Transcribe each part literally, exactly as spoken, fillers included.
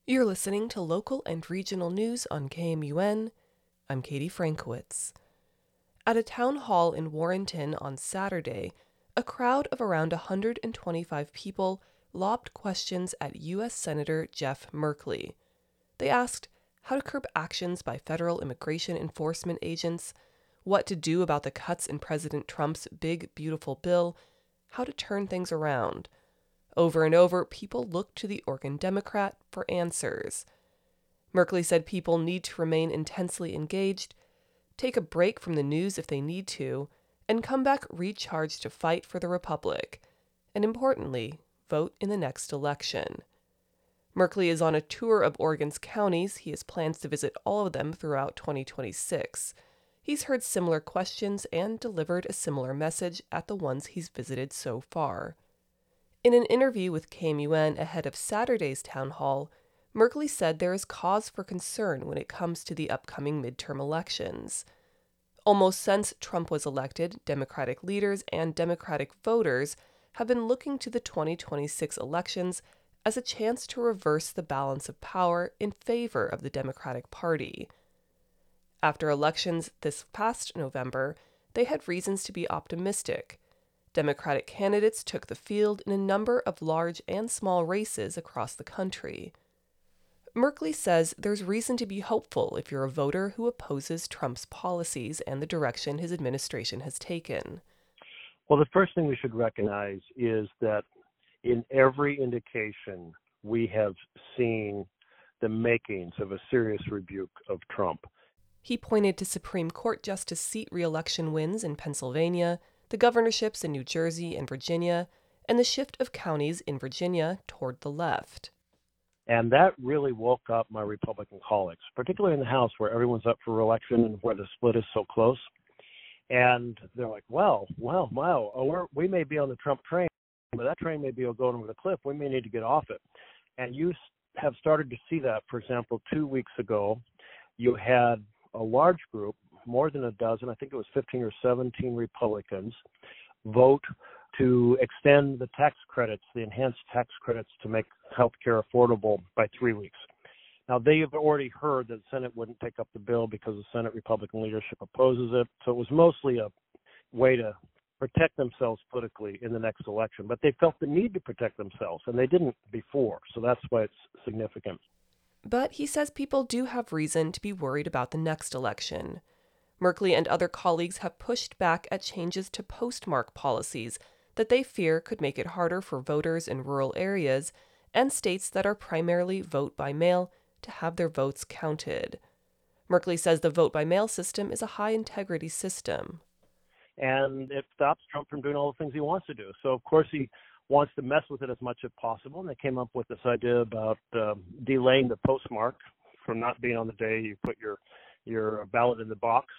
You're listening to local and regional news on K M U N. I'm Katie Frankowitz. At a town hall in Warrenton on Saturday, a crowd of around one hundred twenty-five people lobbed questions at U S Senator Jeff Merkley. They asked how to curb actions by federal immigration enforcement agents, what to do about the cuts in President Trump's big, beautiful bill, how to turn things around. Over and over, people looked to the Oregon Democrat for answers. Merkley said people need to remain intensely engaged, take a break from the news if they need to, and come back recharged to fight for the Republic, and importantly, vote in the next election. Merkley is on a tour of Oregon's counties. He has plans to visit all of them throughout twenty twenty-six. He's heard similar questions and delivered a similar message at the ones he's visited so far. In an interview with K M U N ahead of Saturday's town hall, Merkley said there is cause for concern when it comes to the upcoming midterm elections. Almost since Trump was elected, Democratic leaders and Democratic voters have been looking to the twenty twenty-six elections as a chance to reverse the balance of power in favor of the Democratic Party. After elections this past November, they had reasons to be optimistic. Democratic candidates took the field in a number of large and small races across the country. Merkley says there's reason to be hopeful if you're a voter who opposes Trump's policies and the direction his administration has taken. Well, the first thing we should recognize is that in every indication, we have seen the makings of a serious rebuke of Trump. He pointed to Supreme Court Justice seat re-election wins in Pennsylvania, the governorships in New Jersey and Virginia, and the shift of counties in Virginia toward the left. And that really woke up my Republican colleagues, particularly in the House where everyone's up for re-election and where the split is so close. And they're like, well, well, wow, oh, we're, we may be on the Trump train, but that train may be going over the cliff. We may need to get off it. And you have started to see that. For example, two weeks ago, you had a large group, more than a dozen, I think it was fifteen or seventeen Republicans, vote to extend the tax credits, the enhanced tax credits to make health care affordable by three weeks. Now, they have already heard that the Senate wouldn't take up the bill because the Senate Republican leadership opposes it. So it was mostly a way to protect themselves politically in the next election. But they felt the need to protect themselves, and they didn't before. So that's why it's significant. But he says people do have reason to be worried about the next election. Merkley and other colleagues have pushed back at changes to postmark policies that they fear could make it harder for voters in rural areas and states that are primarily vote by mail to have their votes counted. Merkley says the vote by mail system is a high-integrity system. And it stops Trump from doing all the things he wants to do. So, of course, he wants to mess with it as much as possible. And they came up with this idea about uh, delaying the postmark from not being on the day you put your your ballot in the box.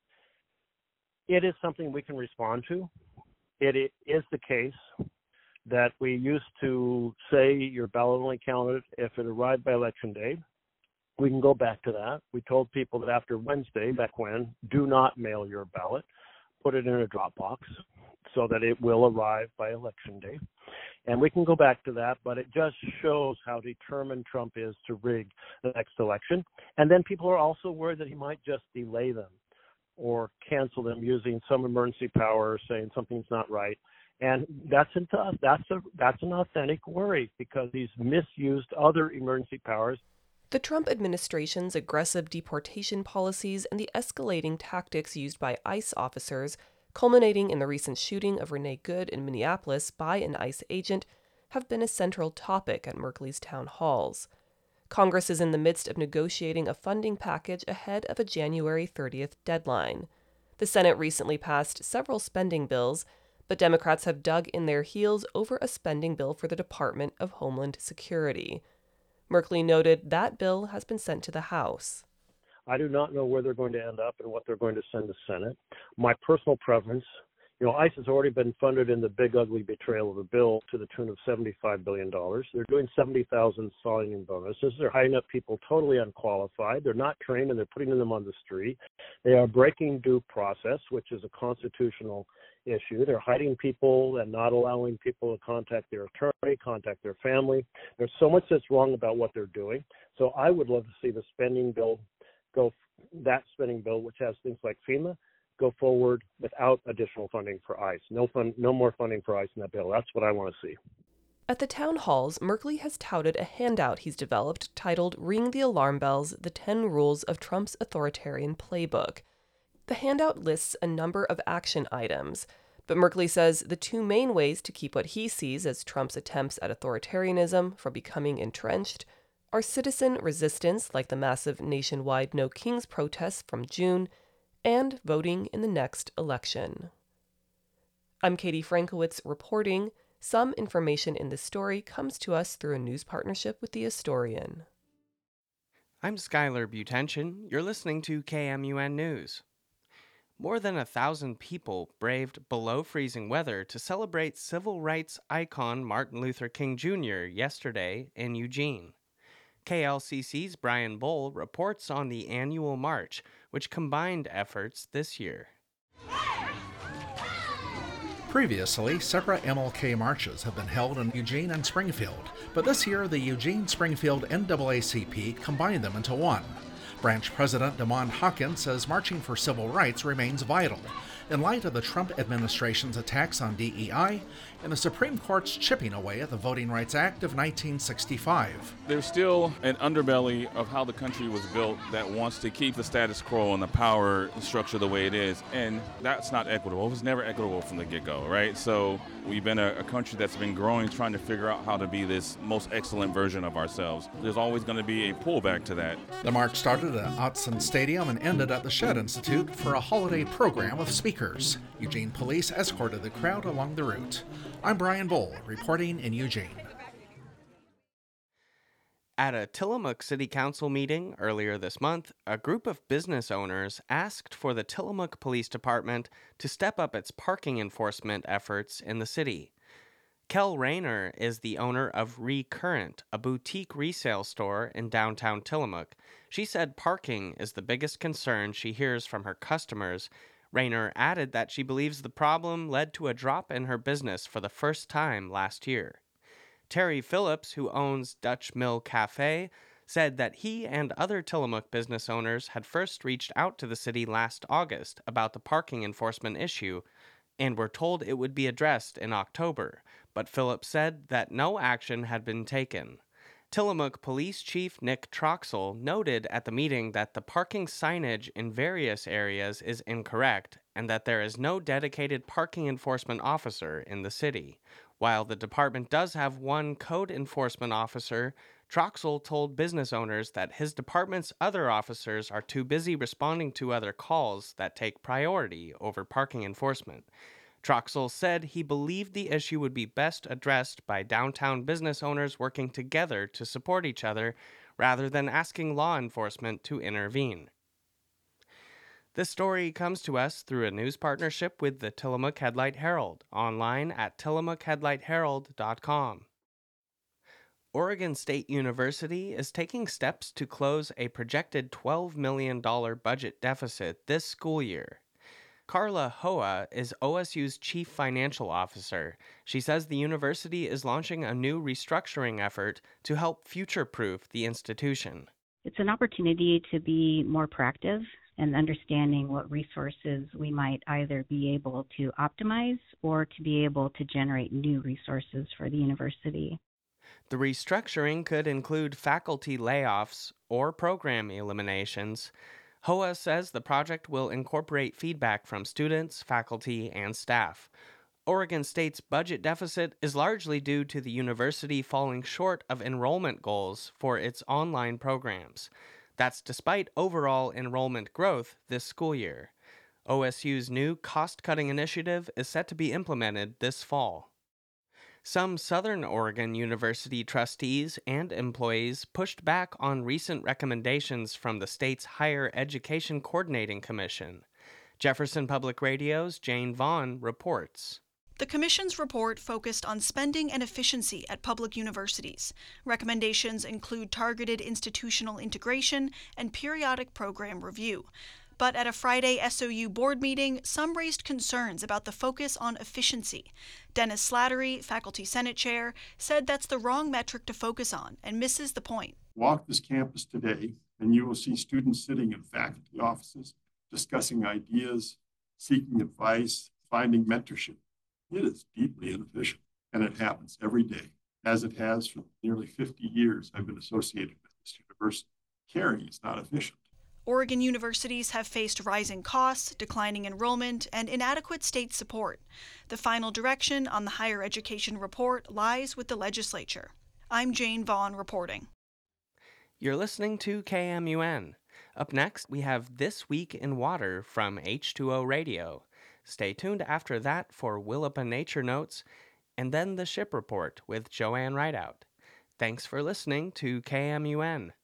It is something we can respond to. It, it is the case that we used to say your ballot only counted if it arrived by election day. We can go back to that. We told people that after Wednesday, back when, do not mail your ballot. Put it in a drop box so that it will arrive by election day. And we can go back to that, but it just shows how determined Trump is to rig the next election. And then people are also worried that he might just delay them or cancel them using some emergency power, saying something's not right. And that's a, that's a, that's an authentic worry because he's misused other emergency powers. The Trump administration's aggressive deportation policies and the escalating tactics used by ICE officers, culminating in the recent shooting of Renee Good in Minneapolis by an ICE agent, have been a central topic at Merkley's town halls. Congress is in the midst of negotiating a funding package ahead of a January thirtieth deadline. The Senate recently passed several spending bills, but Democrats have dug in their heels over a spending bill for the Department of Homeland Security. Merkley noted that bill has been sent to the House. I do not know where they're going to end up and what they're going to send to Senate. My personal preference, you know, ICE has already been funded in the big, ugly betrayal of a bill to the tune of seventy-five billion dollars. They're doing seventy thousand signing bonuses. They're hiring up people totally unqualified. They're not trained, and they're putting them on the street. They are breaking due process, which is a constitutional issue. They're hiding people and not allowing people to contact their attorney, contact their family. There's so much that's wrong about what they're doing. So I would love to see the spending bill go, that spending bill, which has things like FEMA, go forward without additional funding for ICE. No fun, no more funding for ICE in that bill. That's what I want to see. At the town halls, Merkley has touted a handout he's developed titled Ring the Alarm Bells, the ten Rules of Trump's Authoritarian Playbook. The handout lists a number of action items, but Merkley says the two main ways to keep what he sees as Trump's attempts at authoritarianism from becoming entrenched are citizen resistance, like the massive nationwide No Kings protests from June, and voting in the next election. I'm Katie Frankowitz reporting. Some information in this story comes to us through a news partnership with The Astorian. I'm Skylar Butension. You're listening to K M U N News. More than a thousand people braved below freezing weather to celebrate civil rights icon Martin Luther King Junior yesterday in Eugene. K L C C's Brian Bull reports on the annual march, which combined efforts this year. Previously, separate M L K marches have been held in Eugene and Springfield, but this year the Eugene-Springfield N double A C P combined them into one. Branch President Demond Hawkins says marching for civil rights remains vital in light of the Trump administration's attacks on D E I and the Supreme Court's chipping away at the Voting Rights Act of nineteen sixty-five. There's still an underbelly of how the country was built that wants to keep the status quo and the power structure the way it is, and that's not equitable. It was never equitable from the get-go, right? So we've been a, a country that's been growing, trying to figure out how to be this most excellent version of ourselves. There's always going to be a pullback to that. The march started at Autzen Stadium and ended at the Shedd Institute for a holiday program of speakers. Eugene police escorted the crowd along the route. I'm Brian Bull, reporting in Eugene. At a Tillamook City Council meeting earlier this month, a group of business owners asked for the Tillamook Police Department to step up its parking enforcement efforts in the city. Kel Rayner is the owner of Recurrent, a boutique resale store in downtown Tillamook. She said parking is the biggest concern she hears from her customers. Rayner added that she believes the problem led to a drop in her business for the first time last year. Terry Phillips, who owns Dutch Mill Cafe, said that he and other Tillamook business owners had first reached out to the city last August about the parking enforcement issue and were told it would be addressed in October, but Phillips said that no action had been taken. Tillamook Police Chief Nick Troxel noted at the meeting that the parking signage in various areas is incorrect and that there is no dedicated parking enforcement officer in the city. While the department does have one code enforcement officer, Troxel told business owners that his department's other officers are too busy responding to other calls that take priority over parking enforcement. Troxel said he believed the issue would be best addressed by downtown business owners working together to support each other rather than asking law enforcement to intervene. This story comes to us through a news partnership with the Tillamook Headlight Herald, online at tillamook headlight herald dot com. Oregon State University is taking steps to close a projected twelve million dollars budget deficit this school year. Carla Hoa is O S U's chief financial officer. She says the university is launching a new restructuring effort to help future-proof the institution. It's an opportunity to be more proactive and understanding what resources we might either be able to optimize or to be able to generate new resources for the university. The restructuring could include faculty layoffs or program eliminations. Hoa says the project will incorporate feedback from students, faculty, and staff. Oregon State's budget deficit is largely due to the university falling short of enrollment goals for its online programs. That's despite overall enrollment growth this school year. O S U's new cost-cutting initiative is set to be implemented this fall. Some Southern Oregon University trustees and employees pushed back on recent recommendations from the state's Higher Education Coordinating Commission. Jefferson Public Radio's Jane Vaughn reports. The Commission's report focused on spending and efficiency at public universities. Recommendations include targeted institutional integration and periodic program review. But at a Friday S O U board meeting, some raised concerns about the focus on efficiency. Dennis Slattery, faculty senate chair, said that's the wrong metric to focus on and misses the point. Walk this campus today, and you will see students sitting in faculty offices, discussing ideas, seeking advice, finding mentorship. It is deeply inefficient, and it happens every day, as it has for nearly fifty years I've been associated with this university. Caring is not efficient. Oregon universities have faced rising costs, declining enrollment, and inadequate state support. The final direction on the higher education report lies with the legislature. I'm Jane Vaughn reporting. You're listening to K M U N. Up next, we have This Week in Water from H two O Radio. Stay tuned after that for Willapa Nature Notes, and then the Ship Report with Joanne Rideout. Thanks for listening to K M U N.